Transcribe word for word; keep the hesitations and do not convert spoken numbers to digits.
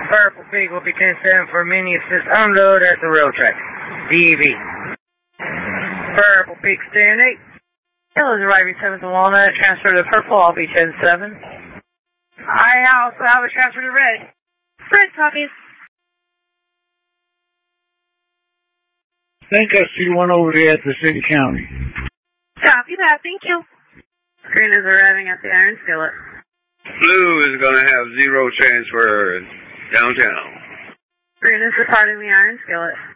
Purple Pig will be ten seven for mini assist unload at the rail track. D B. Purple Pig stand eight. Yellow's arriving seventh and Walnut. Transfer to Purple. I'll be ten seven. I also have a transfer to Red. Red copies. I think I see one over there at the city county. Copy that. Thank you. Green is arriving at the Iron Skillet. Blue is going to have zero transfer downtown. Green is departing the Iron Skillet.